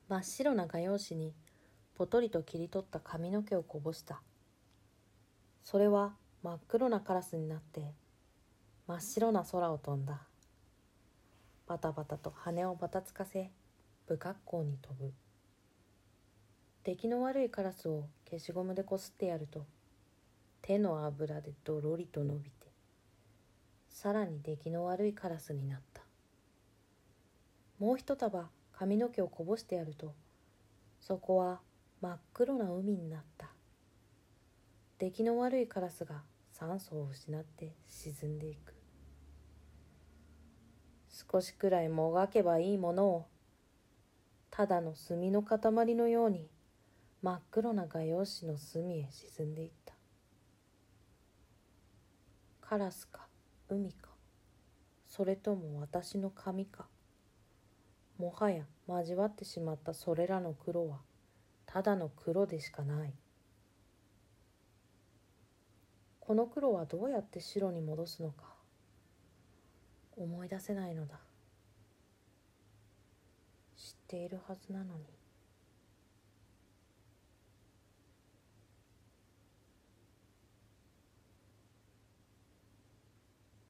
真っ白な画用紙にぽとりと切り取った髪の毛をこぼした。それは真っ黒なカラスになって真っ白な空を飛んだ。バタバタと羽をばたつかせ不格好に飛ぶ。出来の悪いカラスを消しゴムでこすってやると手の油でどろりと伸びてさらに出来の悪いカラスになった。もう一束髪の毛をこぼしてやるとそこは真っ黒な海になった。出来の悪いカラスが酸素を失って沈んでいく。少しくらいもがけばいいものをただの墨の塊のように真っ黒な画用紙の隅へ沈んでいった。カラスか海か、それとも私の髪か。もはや交わってしまったそれらの黒はただの黒でしかない。この黒はどうやって白に戻すのか思い出せないのだ。知っているはずなのに。